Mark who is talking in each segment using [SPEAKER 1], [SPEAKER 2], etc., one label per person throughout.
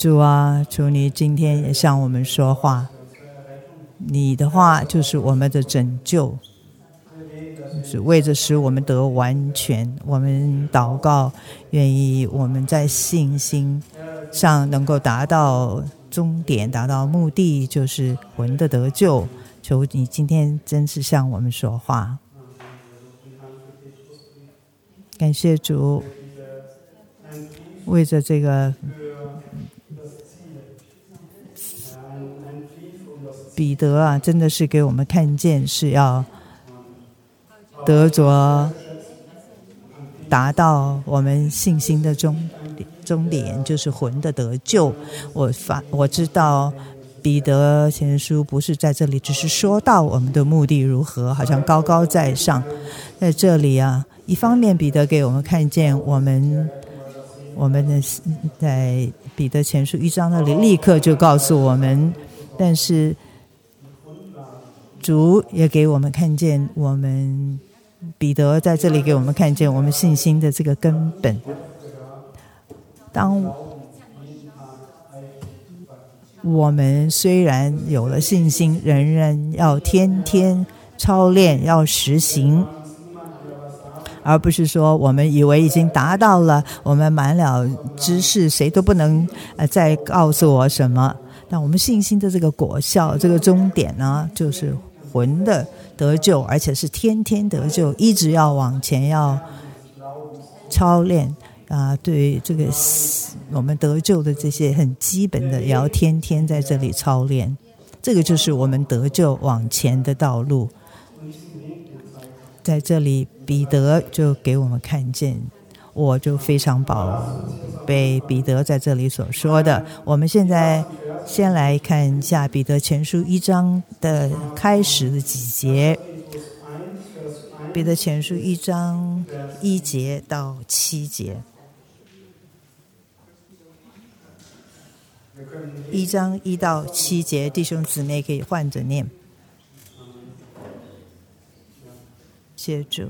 [SPEAKER 1] 主啊，求你今天也向我们说话，你的话就是我们的拯救，是为着使我们得完全。我们祷告，愿意我们在信心上能够达到终点，达到目的，就是魂的得救。求你今天真是向我们说话。感谢主，为着这个彼得啊，真的是给我们看见是要得着达到我们信心的终点，就是魂的得救。我知道彼得前书不是在这里只是说到我们的目的如何，好像高高在上。在这里啊，一方面彼得给我们看见我们的在彼得前书1章那里立刻就告诉我们，但是主也给我们看见，我们彼得在这里给我们看见我们信心的这个根本。当我们虽然有了信心，仍然要天天操练，要实行，而不是说我们以为已经达到了，我们满了知识，谁都不能再告诉我什么。但我们信心的这个果效，这个终点呢，就是魂的得救，而且是天天得救，一直要往前，要操练对这个我们得救的这些很基本的，也要天天在这里操练。这个就是我们得救往前的道路。在这里彼得就给我们看见，我就非常宝贝彼得在这里所说的。我们现在先来看一下彼得前书1章的开始的几节。彼得前书1章1节到7节，1章1到7节，弟兄姊妹可以换着念。谢主，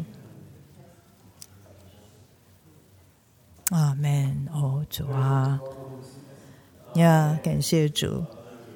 [SPEAKER 1] 阿们。哦，主啊，呀，感谢主。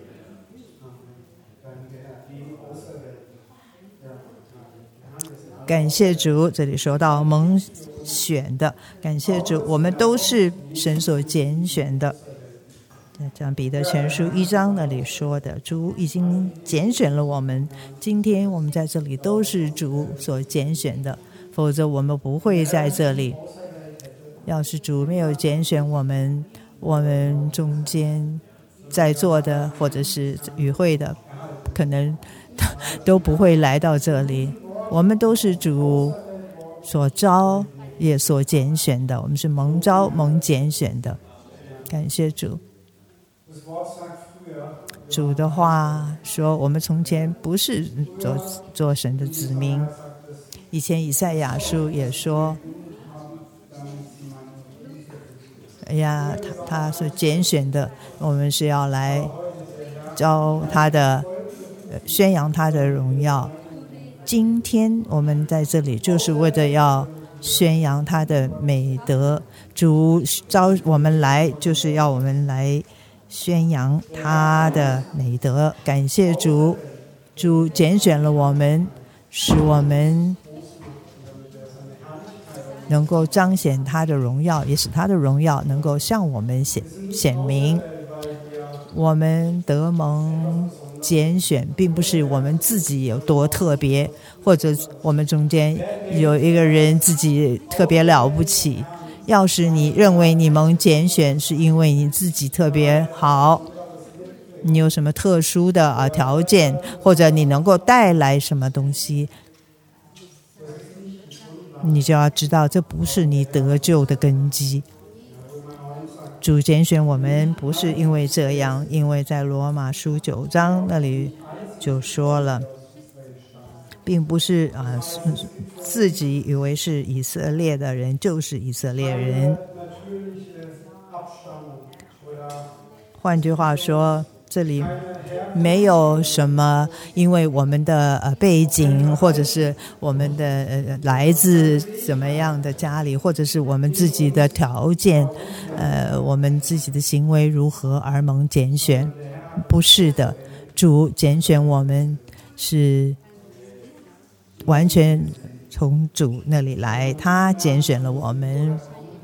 [SPEAKER 1] 感谢主，这里说到蒙选的，感谢主，我们都是神所拣选的。像彼得前书1章那里说的，主已经拣选了我们，今天我们在这里都是主所拣选的，否则我们不会在这里。要是主没有拣选我们，我们中间在座的或者是与会的可能都不会来到这里。我们都是主所招也所拣选的，我们是蒙召蒙拣选的。感谢主。主的话说，我们从前不是做神的子民。以前以赛亚书也说，哎呀，他所拣选的，我们是要来招他的，宣扬他的荣耀。今天我们在这里就是为了要宣扬他的美德。主召我们来，就是要我们来宣扬他的美德。感谢主，主拣选了我们，使我们能够彰显他的荣耀，也使他的荣耀能够向我们显明。我们得蒙拣选，并不是我们自己有多特别，或者我们中间有一个人自己特别了不起。要是你认为你蒙拣选是因为你自己特别好，你有什么特殊的条件，或者你能够带来什么东西，你就要知道这不是你得救的根基。主拣选我们不是因为这样，因为在罗马书9章那里就说了，并不是自己以为是以色列的人就是以色列人。换句话说， 这里没有什么因为我们的背景，或者是我们的来自怎么样的家里，或者是我们自己的条件，我们自己的行为如何而蒙拣选。不是的，主拣选我们是完全从主那里来，他拣选了我们。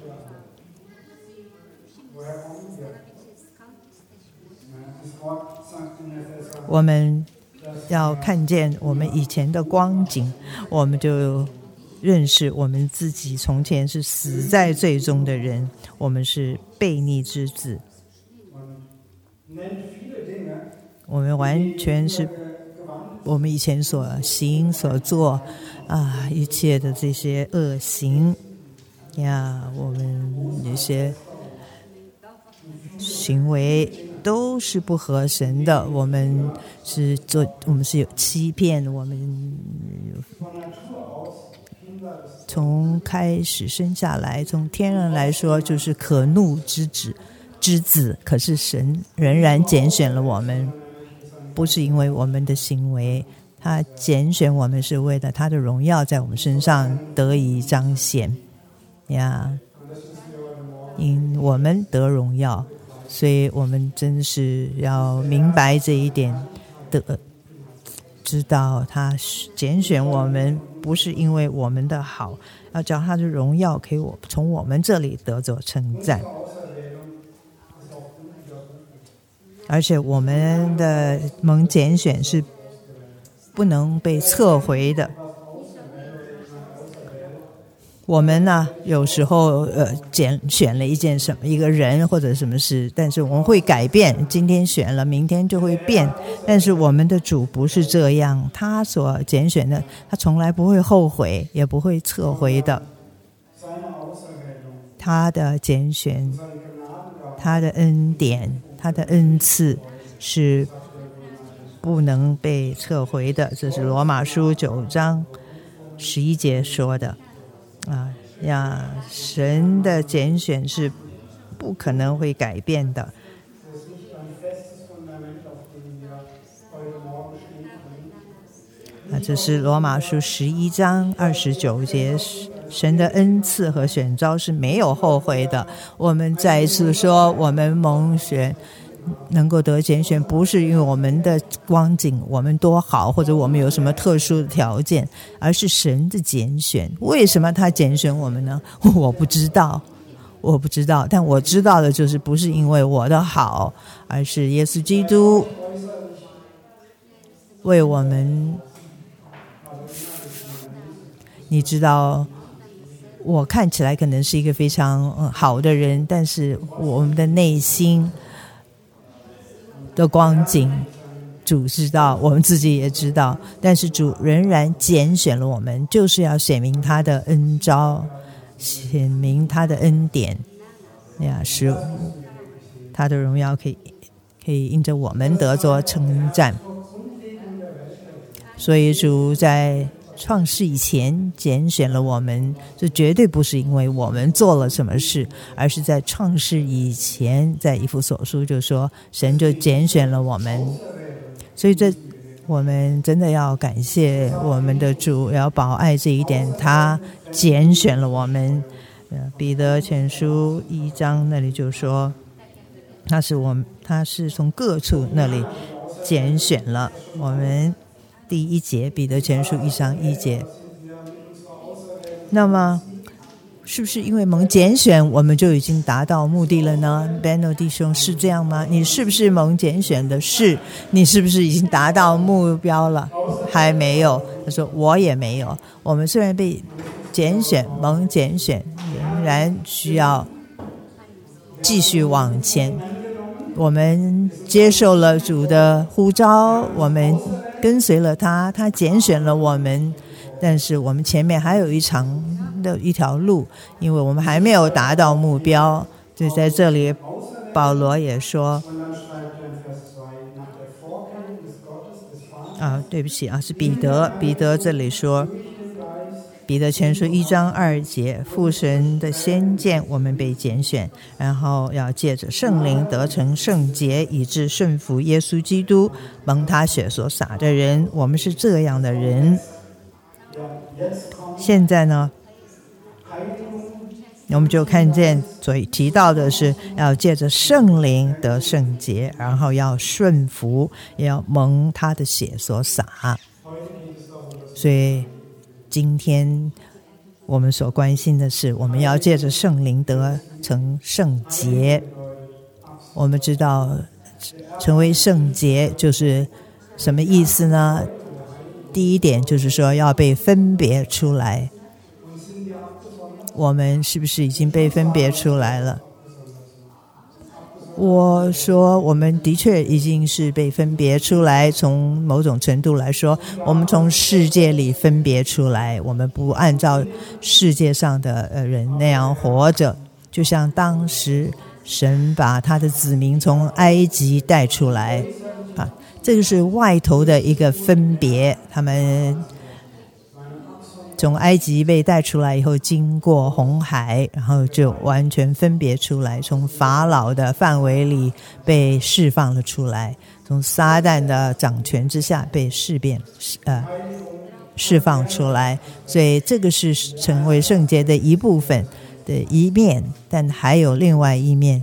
[SPEAKER 1] 我们要看见我们以前的光景，我们就认识我们自己从前是死在罪中的人，我们是悖逆之子，我们完全是我们以前所行所做一切的这些恶行呀，我们有些行为都是不合神的，我们是有欺骗，我们从开始生下来，从天然来说就是可怒之子，可是神仍然拣选了我们，不是因为我们的行为，他拣选我们是为了他的荣耀在我们身上得以彰显呀，因我们得荣耀，所以我们真是要明白这一点，知道他拣选我们不是因为我们的好，要叫他的荣耀可以从我们这里得着称赞，而且我们的蒙拣选是不能被撤回的。我们呢，有时候选了一个人或者什么事，但是我们会改变，今天选了，明天就会变。但是我们的主不是这样，他所拣选的，他从来不会后悔，也不会撤回的。他的拣选，他的恩典，他的恩赐是不能被撤回的，这是罗马书9章11节说的。神的拣选是不可能会改变的。这是罗马书11章29节，神的恩赐和选召是没有后悔的。我们再一次说，我们蒙选能够得拣选，不是因为我们的光景我们多好，或者我们有什么特殊的条件，而是神的拣选。为什么他拣选我们呢？我不知道，但我知道的就是不是因为我的好，而是耶稣基督为我们。你知道，我看起来可能是一个非常好的人，但是我们的内心的光景主知道，我们自己也知道，但是主仍然拣选了我们，就是要显明他的恩召，显明他的恩典呀，使他的荣耀可以因着我们得着称赞。所以主在创世以前拣选了我们，这绝对不是因为我们做了什么事，而是在创世以前，在以弗所书就说神就拣选了我们。所以我们真的要感谢我们的主，要保爱这一点，他拣选了我们。彼得前书1章那里就说他是从各处那里拣选了我们。第1节，彼得前书1章1节。那么是不是因为蒙拣选我们就已经达到目的了呢？ Benno 弟兄是这样吗？你是不是蒙拣选的？是。你是不是已经达到目标了？还没有。他说我也没有。我们虽然被拣选，蒙拣选，仍然需要继续往前。我们接受了主的呼召，我们跟随了他，他拣选了我们，但是我们前面还有一条路，因为我们还没有达到目标。就在这里保罗也说对不起是彼得这里说彼得前书1章2节，父神的先见我们被拣选，然后要借着圣灵得成圣洁，以致顺服耶稣基督，蒙他血所洒的人。我们是这样的人。现在呢，我们就看见所提到的是要借着圣灵得圣洁，然后要顺服，也要蒙他的血所洒。所以今天我们所关心的是，我们要借着圣灵得成圣洁。我们知道成为圣洁就是什么意思呢？第一点就是说要被分别出来。我们是不是已经被分别出来了？我说我们的确已经是被分别出来，从某种程度来说，我们从世界里分别出来，我们不按照世界上的人那样活着。就像当时神把他的子民从埃及带出来啊，这就是外头的一个分别。他们从埃及被带出来以后，经过红海，然后就完全分别出来，从法老的范围里被释放了出来，从撒旦的掌权之下被释放出来。所以这个是成为圣洁的一部分的一面，但还有另外一面，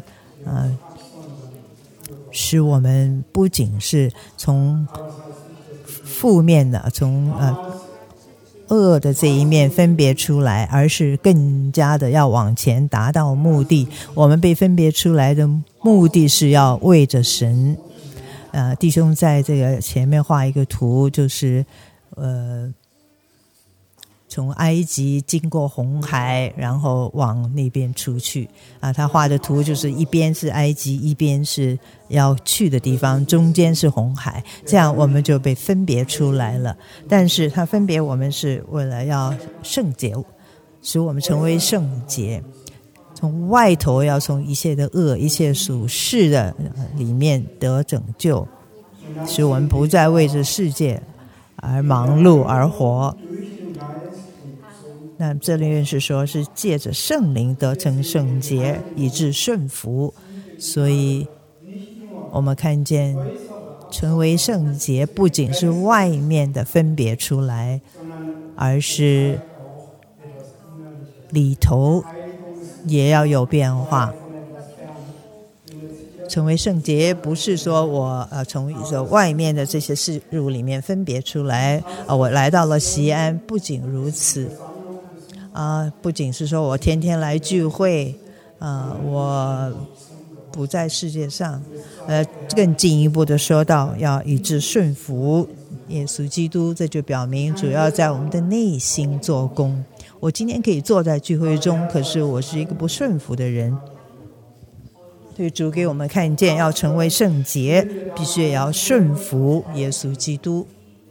[SPEAKER 1] 使我们不仅是从负面的，从恶的这一面分别出来，而是更加的要往前达到目的。我们被分别出来的目的是要为着神。弟兄在这个前面画一个图，就是从埃及经过红海，然后往那边出去他画的图就是一边是埃及，一边是要去的地方，中间是红海，这样我们就被分别出来了。但是他分别我们是为了要圣洁，使我们成为圣洁，从外头要从一切的恶，一切属世的里面得拯救，使我们不再为着世界而忙碌而活。那这里是说是借着圣灵得成圣洁，以致顺服。所以我们看见成为圣洁不仅是外面的分别出来，而是里头也要有变化。成为圣洁不是说我从外面的这些事物里面分别出来，我来到了西安，不仅如此不仅是说我天天来聚会我不在世界上更进一步的说到要以致顺服耶稣基督，这就表明主要在我们的内心做工。我今天可以坐在聚会中，可是我是一个不顺服的人。对，主给我们看见要成为圣洁，必须也要顺服耶稣基督。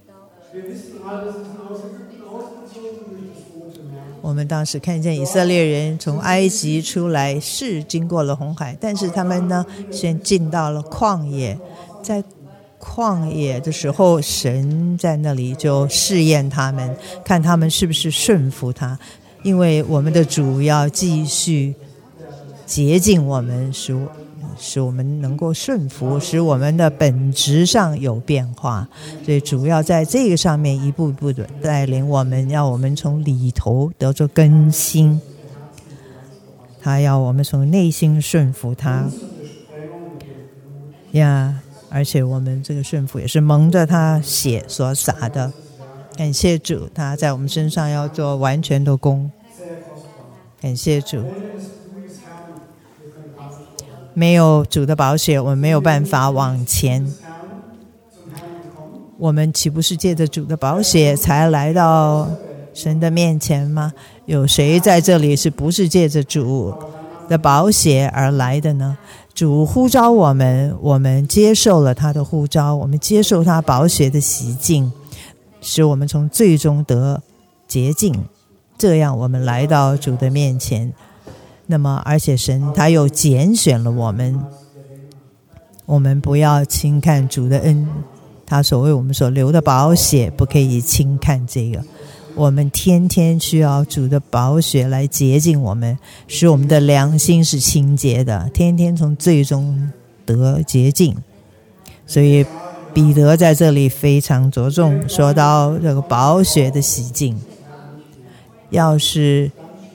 [SPEAKER 1] 我们当时看见以色列人从埃及出来，是经过了红海，但是他们呢先进到了旷野。在旷野的时候，神在那里就试验他们，看他们是不是顺服他。因为我们的主要继续洁净我们，使我们能够顺服，使我们的本质上有变化。所以主要在这个上面一步一步的带领我们，要我们从里头得着更新，他要我们从内心顺服他而且我们这个顺服也是蒙着他血所洒的。感谢主，他在我们身上要做完全的工。感谢主，没有主的宝血，我们没有办法往前。我们岂不是借着主的宝血才来到神的面前吗？有谁在这里是不是借着主的宝血而来的呢？主呼召我们，我们接受了他的呼召，我们接受他宝血的洗净，使我们从罪中得洁净，这样我们来到主的面前。那么而且神他又拣选了我们，我们不要轻看主的恩，他所为我们所流的宝血不可以轻看这个。 我们天天需要主的宝血来洁净我们，使我们的良心是清洁的，天天从罪中得洁净。所以彼得在这里非常着重说到这个宝血的洗净。要是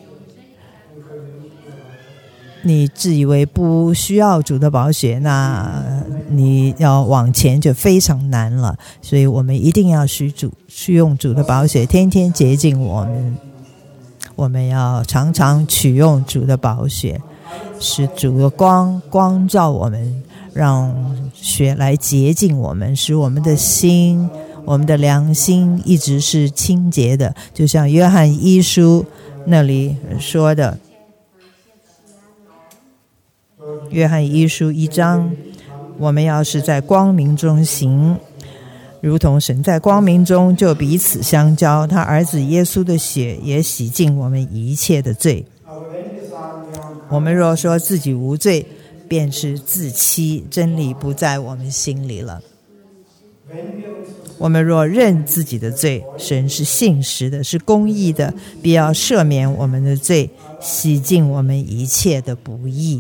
[SPEAKER 1] 你自以为不需要主的宝血，那你要往前就非常难了。所以我们一定要需用主的宝血，天天洁净我们。我们要常常取用主的宝血，使主的光照我们，让血来洁净我们，使我们的心，我们的良心一直是清洁的。就像约翰一书那里说的，约翰一书1章，我们要是在光明中行，如同神在光明中，就彼此相交，他儿子耶稣的血也洗净我们一切的罪。我们若说自己无罪，便是自欺，真理不在我们心里了。我们若认自己的罪，神是信实的，是公义的，必要赦免我们的罪，洗净我们一切的不义。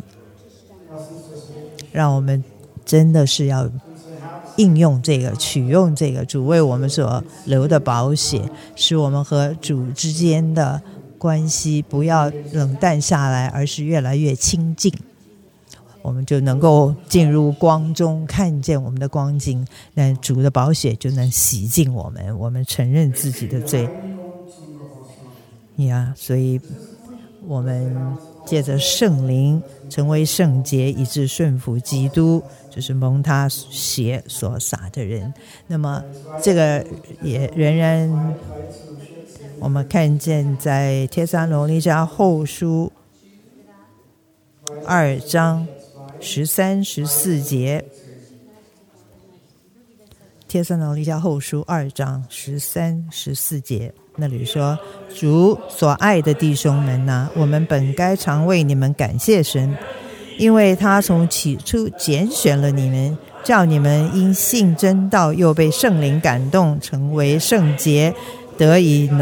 [SPEAKER 1] 让我们真的是要应用这个，取用这个主为我们所流的宝血，使我们和主之间的关系不要冷淡下来，而是越来越亲近。我们就能够进入光中，看见我们的光景，那主的宝血就能洗净我们，我们承认自己的罪呀。所以我们借着圣灵成为圣洁，以致顺服基督，就是蒙他血所洒的人。那么这个也仍然我们看见在帖撒罗尼迦后书2章13、14节，帖撒罗尼迦后书2章13、14节，那里说：主所爱的弟兄们啊，我们本该常为你们感谢神，因为他从起初拣选了你们，叫你们因信真道，又被圣灵感动，成为圣洁，能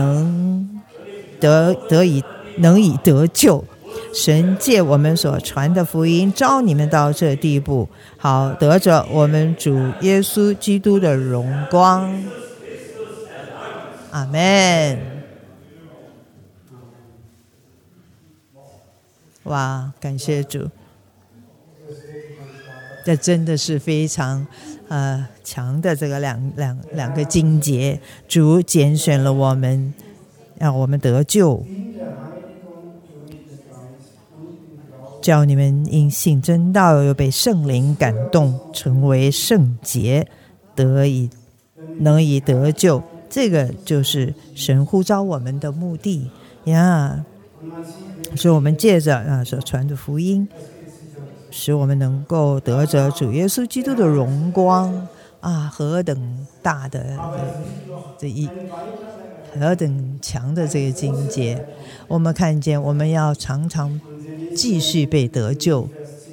[SPEAKER 1] 以得救。神借我们所传的福音召你们到这地步，好得着我们主耶稣基督的荣光。阿们。哇，感谢主，这真的是非常强的这个两个经节。主拣选了我们，让我们得救，叫你们因信真道，又被圣灵感动，成为圣洁，能以得救。这个就是神呼召我们的目的呀。所以我们借着所传的福音，使我们能够得着主耶稣基督的荣光啊！何等大的何等强的这个境界！我们看见，我们要常常继续被得救。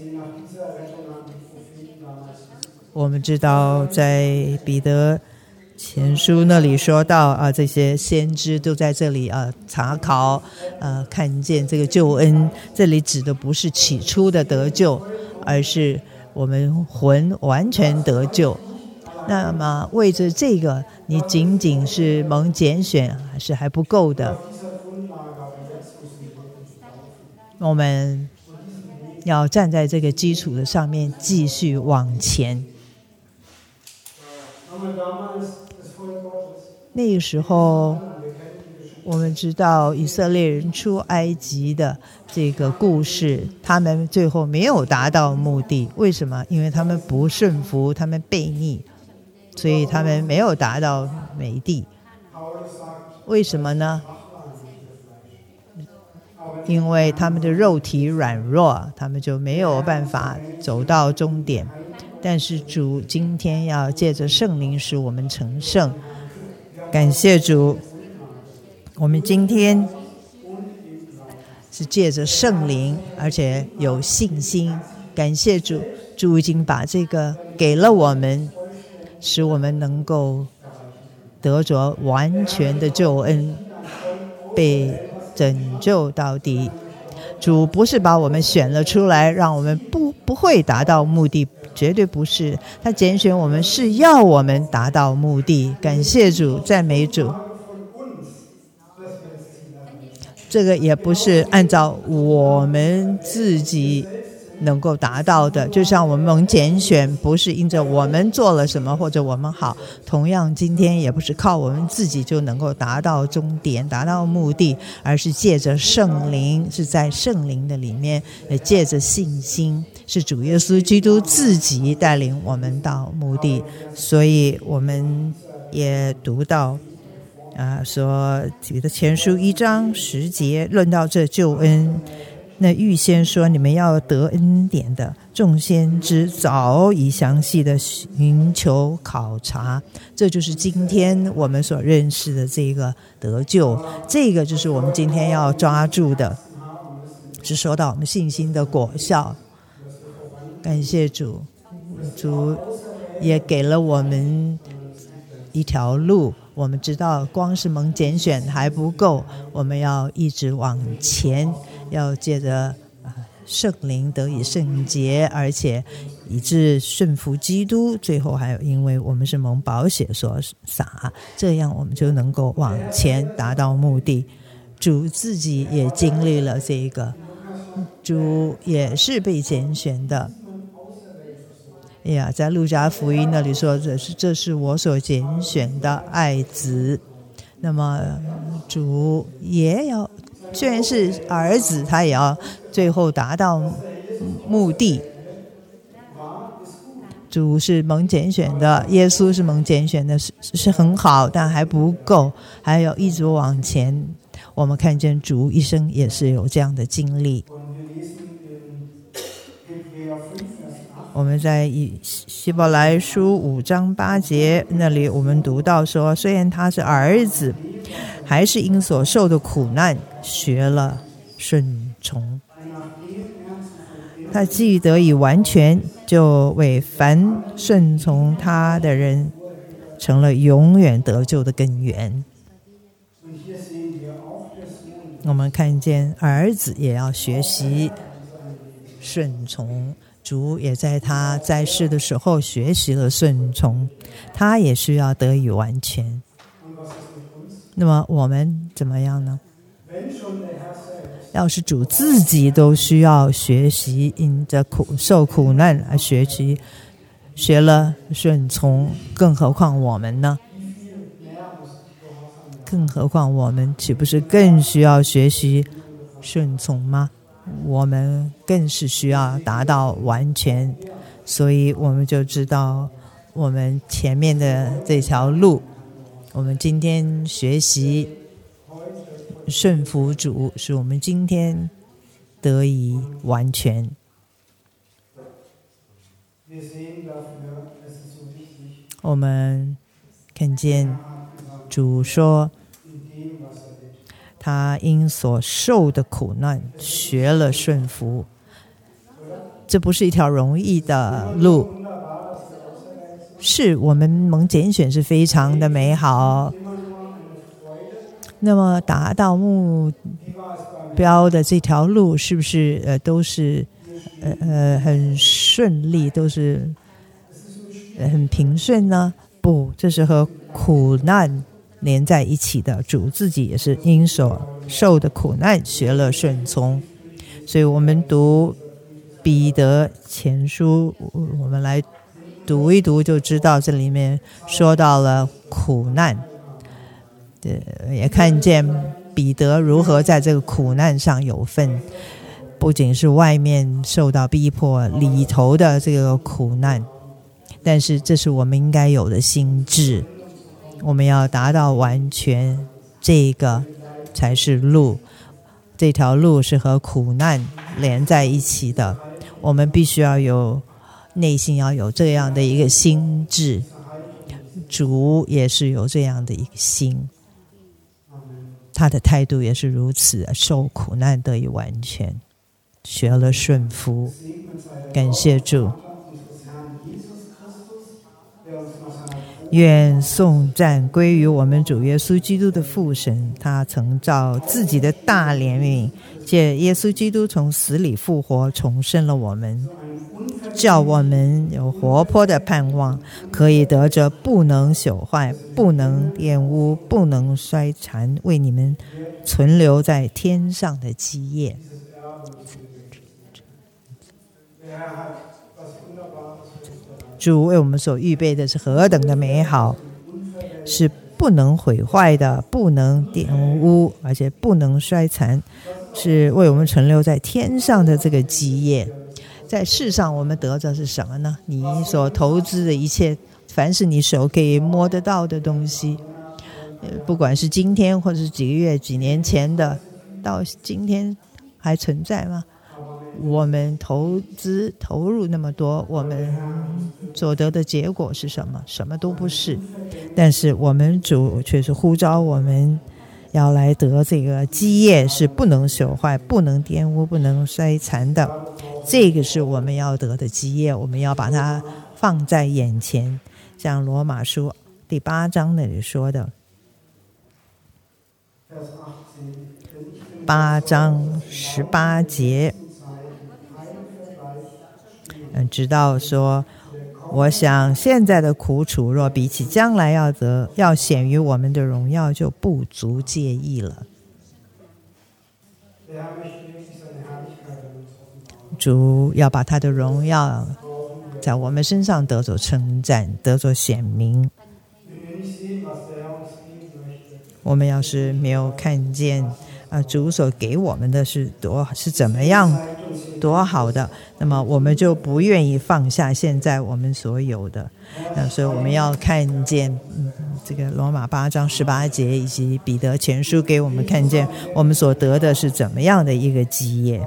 [SPEAKER 1] 我们知道在彼得前书那里说到这些先知都在这里查考看见这个救恩。这里指的不是起初的得救，而是我们魂完全得救。那么为着这个，你仅仅是蒙拣选还不够的。我们要站在这个基础的上面继续往前。那个时候我们知道以色列人出埃及的这个故事，他们最后没有达到目的。为什么？因为他们不顺服，他们悖逆，所以他们没有达到美地。为什么呢？因为他们的肉体软弱，他们就没有办法走到终点。但是主今天要借着圣灵使我们成圣。感谢主，我们今天是借着圣灵，而且有信心。感谢主，主已经把这个给了我们，使我们能够得着完全的救恩。 被拯救到底。主不是把我们选了出来让我们不会达到目的，绝对不是，他拣选我们是要我们达到目的。感谢主，赞美主。这个也不是按照我们自己能够达到的，就像我们蒙拣选不是因着我们做了什么或者我们好，同样今天也不是靠我们自己就能够达到终点达到目的，而是借着圣灵，是在圣灵的里面，也借着信心，是主耶稣基督自己带领我们到目的。所以我们也读到说彼得前书1章10节论到这救恩，那预先说你们要得恩典的众先知早已详细的寻求考察，这就是今天我们所认识的这个得救，这个就是我们今天要抓住的，是说到我们信心的果效。感谢主，主也给了我们一条路，我们知道光是蒙拣选还不够，我们要一直往前，要借着圣灵得以圣洁，而且以致顺服基督，最后还有因为我们是蒙宝血所洒，这样我们就能够往前达到目的。主自己也经历了这个，主也是被拣选的。在路加福音那里说这是我所拣选的爱子。那么主也要，虽然是儿子，他也要最后达到目的。主是蒙拣选的，耶稣是蒙拣选的，是很好，但还不够，还要一直往前。我们看见主一生也是有这样的经历。我们在希伯来书5章8节那里，我们读到说，虽然他是儿子，还是因所受的苦难学了顺从。他既得以完全，就为凡顺从他的人成了永远得救的根源。我们看见儿子也要学习顺从，主也在他在世的时候学习了顺从，他也需要得以完全。那么我们怎么样呢？要是主自己都需要学习因着受苦难而学了顺从，更何况我们呢？更何况我们岂不是更需要学习顺从吗？我们更是需要达到完全。所以我们就知道我们前面的这条路，我们今天学习顺服主，使我们今天得以完全。我们看见主说他因所受的苦难学了顺服，这不是一条容易的路，是我们蒙拣选是非常的美好，那么达到目标的这条路是不是都是很顺利，都是很平顺呢？不，这是和苦难连在一起的。主自己也是因所受的苦难学了顺从。所以我们读彼得前书，我们来读一读就知道这里面说到了苦难，也看见彼得如何在这个苦难上有份，不仅是外面受到逼迫，里头的这个苦难，但是这是我们应该有的心志，我们要达到完全，这个才是路，这条路是和苦难连在一起的，我们必须要有内心要有这样的一个心志，主也是有这样的一个心，他的态度也是如此，受苦难得以完全，学了顺服。感谢主。 愿颂赞归于我们主耶稣基督的父神，他曾照自己的大怜悯，借耶稣基督从死里复活，重生了我们，叫我们有活泼的盼望，可以得着不能朽坏、不能玷污、不能衰残，为你们存留在天上的基业。主为我们所预备的是何等的美好，是不能毁坏的，不能玷污，而且不能衰残，是为我们存留在天上的这个基业。在世上我们得着是什么呢？你所投资的一切，凡是你手可以摸得到的东西，不管是今天或者是几个月几年前的，到今天还存在吗？我们投入那么多，我们所得的结果是什么？什么都不是。但是我们主却是呼召我们要来得这个基业，是不能朽坏、不能玷污、不能衰残的。这个是我们要得的基业，我们要把它放在眼前。像罗马书第8章那里说的，8章18节，直到说，我想现在的苦楚若比起将来要显于我们的荣耀，就不足介意了。主要把他的荣耀在我们身上得着称赞，得着显明。我们要是没有看见主所给我们的是怎么样多好的，那么我们就不愿意放下现在我们所有的。所以我们要看见这个罗马8章18节以及彼得前书给我们看见我们所得的是怎么样的一个基业。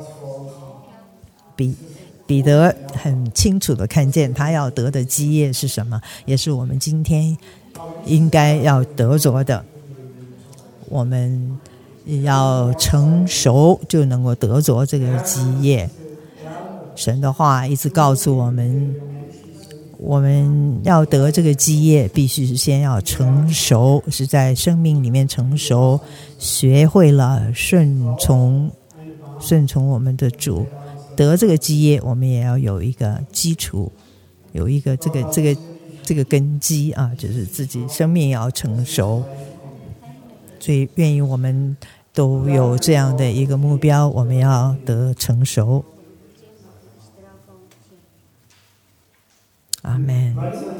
[SPEAKER 1] 彼得很清楚的看见他要得的基业是什么，也是我们今天应该要得着的。我们要成熟就能够得着这个基业。神的话一直告诉我们，我们要得这个基业必须是先要成熟，是在生命里面成熟，学会了顺从我们的主。得这个基业我们也要有一个基础，有一个这个根基就是自己生命也要成熟。所以愿意我们都有这样的一个目标，我们要得成熟。阿们。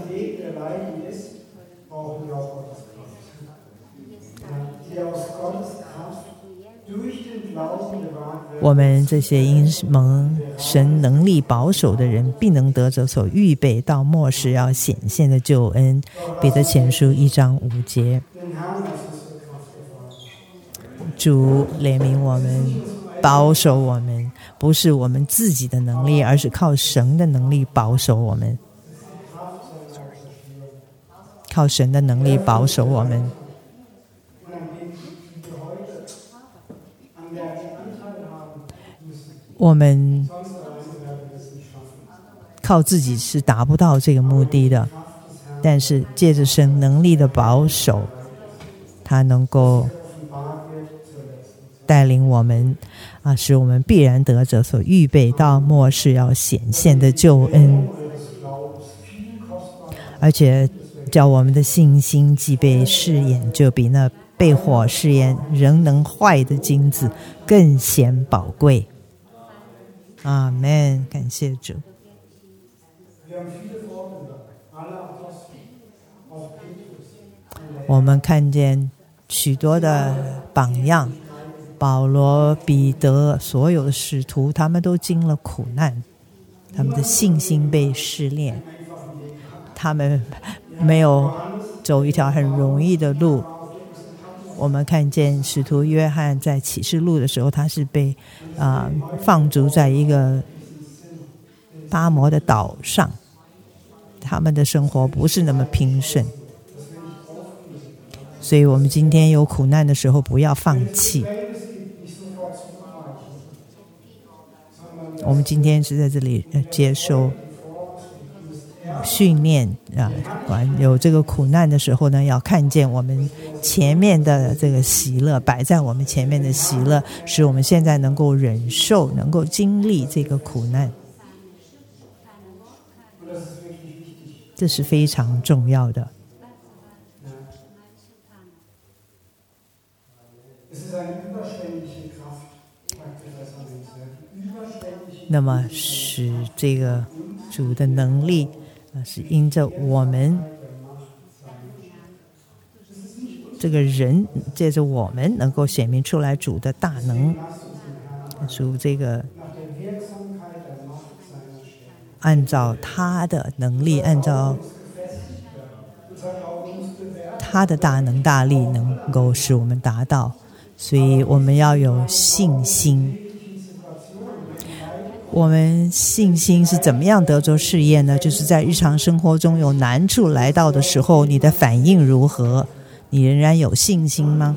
[SPEAKER 1] 我们这些因蒙神能力保守的人，必能得着所预备到末世要显现的救恩。彼得前书1章5节。主怜悯我们，保守我们，不是我们自己的能力，而是靠神的能力保守我们，靠神的能力保守我们。我们靠自己是达不到这个目的的，但是借着神能力的保守，他能够带领我们使我们必然得着所预备到末世要显现的救恩，而且叫我们的信心既被试验，就比那被火试验仍能坏的金子更显宝贵。阿们，感谢主。我们看见许多的榜样，保罗、彼得，所有的使徒，他们都经了苦难，他们的信心被试炼，他们没有走一条很容易的路。我们看见使徒约翰在启示录的时候，他是被放逐在一个巴摩的岛上，他们的生活不是那么平顺。所以我们今天有苦难的时候，不要放弃。我们今天是在这里接受训练有这个苦难的时候呢，要看见我们前面的这个喜乐，摆在我们前面的喜乐，使我们现在能够忍受，能够经历这个苦难。这是非常重要的。那么使这个主的能力是因着我们这个人，借着我们能够显明出来主的大能，主这个按照他的能力，按照他的大能大力，能够使我们达到。所以我们要有信心。我们信心是怎么样得着试验呢？就是在日常生活中有难处来到的时候，你的反应如何？你仍然有信心吗？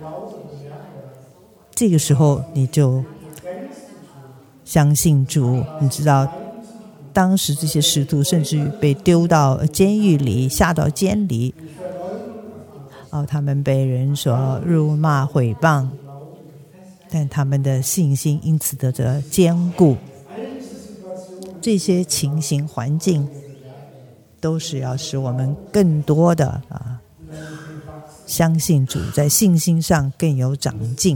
[SPEAKER 1] 这个时候你就相信主。你知道当时这些使徒甚至于被丢到监狱里，下到监里，他们被人所辱骂毁谤，但他们的信心因此得着坚固。这些情形环境都是要使我们更多的相信主，在信心上更有长进。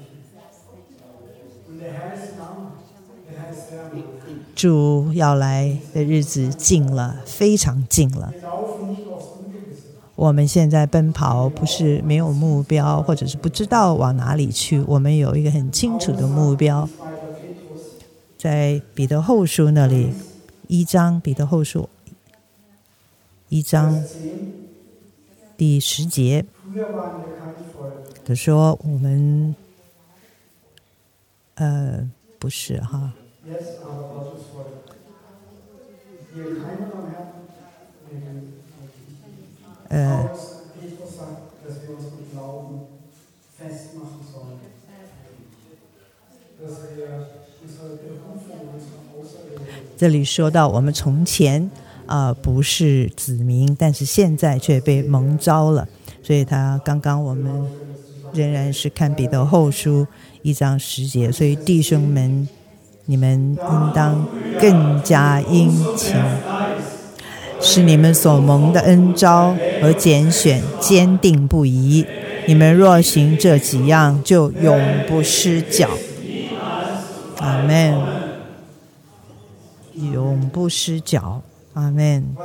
[SPEAKER 1] 主要来的日子近了，非常近了。我们现在奔跑不是没有目标，或者是不知道往哪里去，我们有一个很清楚的目标。在彼得后书那里1章，彼得后书1章第10节他说我们不是哈，这里说到我们从前不是子民，但是现在却被蒙召了。所以他刚刚我们仍然是看彼得后书1章10节，所以弟兄们，你们应当更加殷勤，使你们所蒙的恩召和拣选坚定不移。你们若行这几样，就永不失脚。阿们，永不失脚。阿们。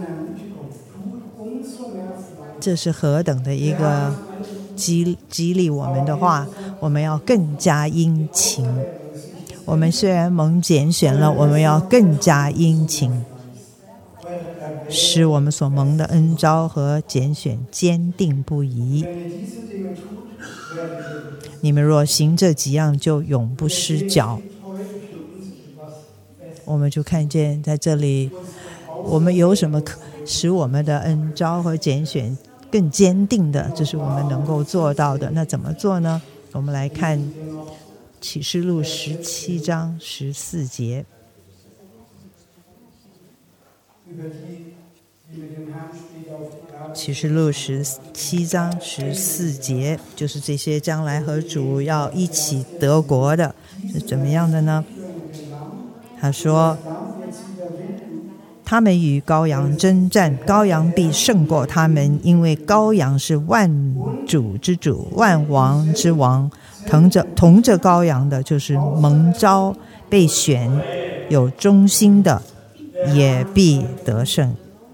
[SPEAKER 1] 这是何等的一个激励我们的话，我们要更加殷勤。我们虽然蒙拣选了，我们要更加殷勤，使我们所蒙的恩召和拣选坚定不移。你们若行这几样，就永不失脚。我们就看见在这里，我们有什么使我们的恩召和拣选更坚定的，这是我们能够做到的。那怎么做呢？我们来看启示录17章14节。启示录17章14节，就是这些将来和主要一起得国的是怎么样的呢？他说他们与羔羊征战，羔羊必胜过他们，因为羔羊是万主之主，万王之王。同着羔羊的就是蒙召被选有忠心的，也必得胜。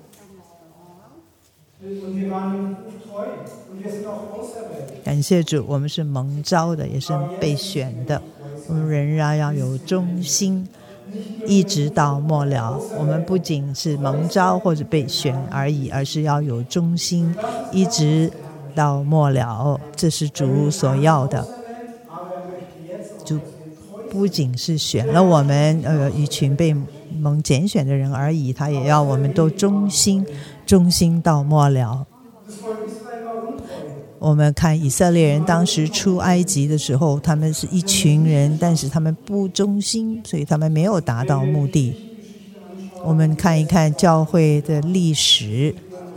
[SPEAKER 1] 感谢主，我们是蒙召的，也是被选的。我们仍然要有忠心，一直到末了。我们不仅是蒙召或者被选而已，而是要有忠心，一直到末了。这是主所要的。主不仅是选了我们一群被蒙拣选的人而已，他也要我们都忠心到末了。我们看以色列人当时出埃及的时候，他们是一群人，但是他们不忠心，所以他们没有达到目的。 我们看一看教会的历史，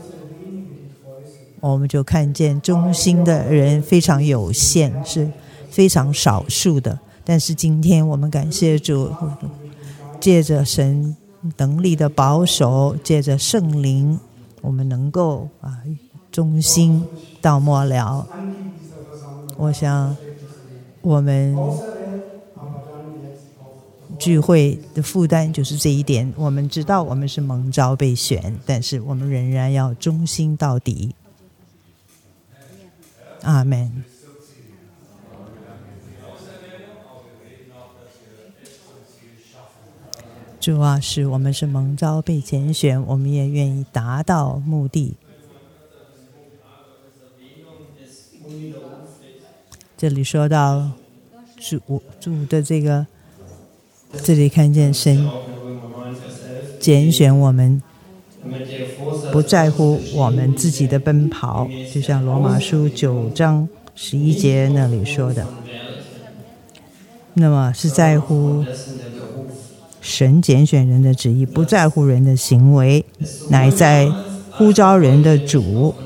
[SPEAKER 1] 我们就看见忠心的人非常有限，是非常少数的。但是今天我们感谢主，借着神能力的保守，借着圣灵，我们能够忠心到末了。我想我们聚会的负担就是这一点，我们知道我们是蒙召被选，但是我们仍然要忠心到底。阿们。主啊，是我们是蒙召被拣选，我们也愿意达到目的。这里说到主的这里看见神拣选我们，不在乎我们自己的奔跑，就像罗马书9章11节那里说的。那么是在乎神拣选人的旨意，不在乎人的行为，乃在呼召人的主。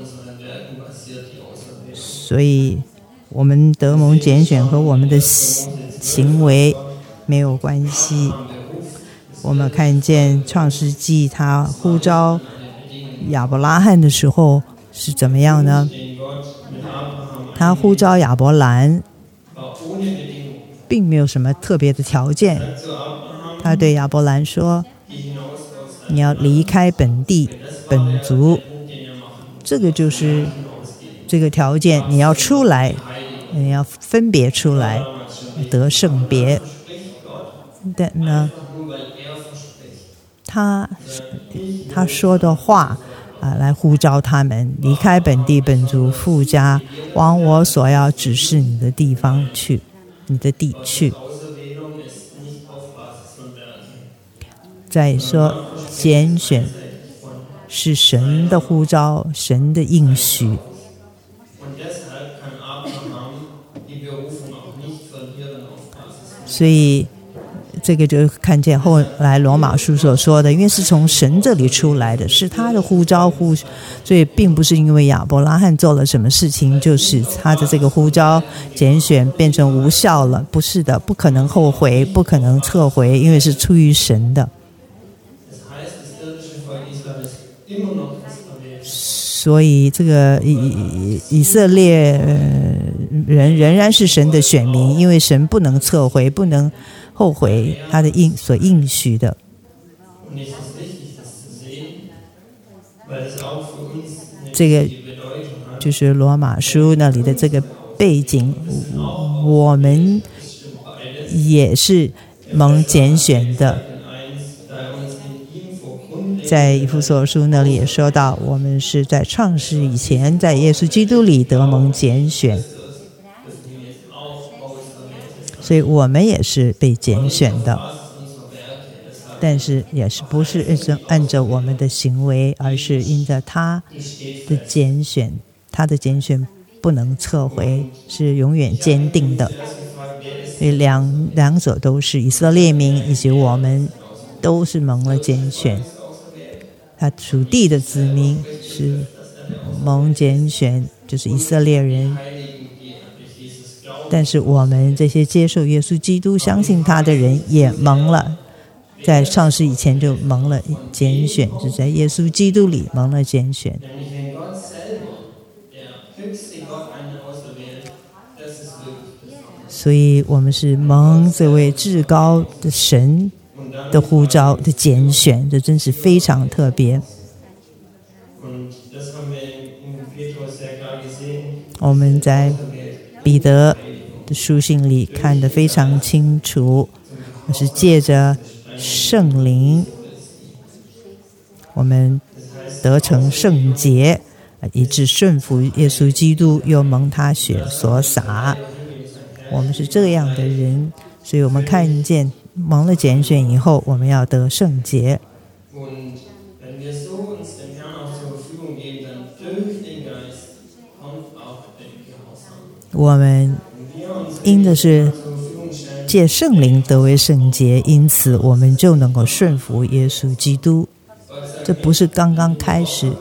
[SPEAKER 1] 所以我们得蒙拣选和我们的行为没有关系。我们看见创世纪他呼召亚伯拉罕的时候是怎么样呢？他呼召亚伯兰并没有什么特别的条件，他对亚伯兰说，你要离开本地本族，这个就是这个条件，你要出来，你要分别出来，得圣别。但呢，他说的话来呼召他们离开本地本族父家，往我所要指示你的地方去，你的地去。再说拣选是神的呼召，神的应许。所以这个就看见后来罗马书所说的，因为是从神这里出来的，是他的呼召所以并不是因为亚伯拉罕做了什么事情，就是他的这个呼召拣选变成无效了，不是的，不可能后悔，不可能撤回，因为是出于神的。所以这个以色列人仍然是神的选民，因为神不能撤回，不能后悔他的所应许的。这个就是罗马书那里的这个背景，我们也是蒙拣选的。在以弗所书那里也说到，我们是在创世以前，在耶稣基督里得蒙拣选，所以我们也是被拣选的，但是也是不是按照我们的行为，而是因着他的拣选，他的拣选不能撤回，是永远坚定的。所以两者都是以色列民以及我们都是蒙了拣选。他属地的子民是蒙拣选，就是以色列人，但是我们这些接受耶稣基督相信他的人也蒙了，在创世以前就蒙了拣选，是在耶稣基督里蒙了拣选。所以我们是蒙这位至高的神的呼召的拣选，这真是非常特别。我们在彼得的书信里看得非常清楚，是借着圣灵我们得成圣洁，以致顺服耶稣基督，又蒙他血所洒。我们是这样的人，所以我们看见蒙了拣选以后，我们要得圣洁。我们因的是借圣灵得为圣洁，因此我们就能够顺服耶稣基督。这不是刚刚开始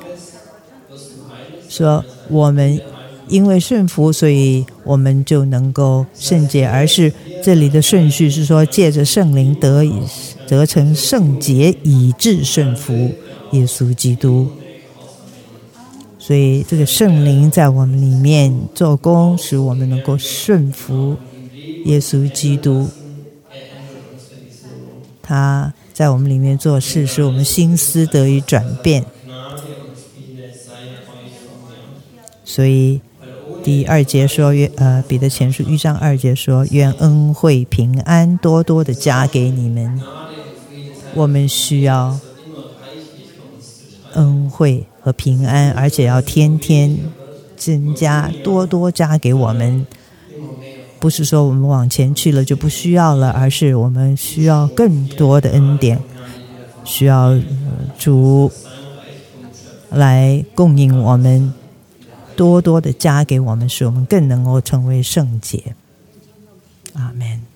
[SPEAKER 1] 说我们因为顺服，所以我们就能够圣洁，而是这里的顺序是说借着圣灵得成圣洁，以致顺服耶稣基督。所以这个圣灵在我们里面做工，使我们能够顺服耶稣基督。他在我们里面做事，使我们心思得以转变。所以第2节说，彼得前书1章2节说，愿恩惠平安多多的加给你们。我们需要恩惠和平安，而且要天天增加，多多加给我们。不是说我们往前去了就不需要了，而是我们需要更多的恩典，需要主来供应我们，多多的加给我们，使我们更能够成为圣洁。阿们。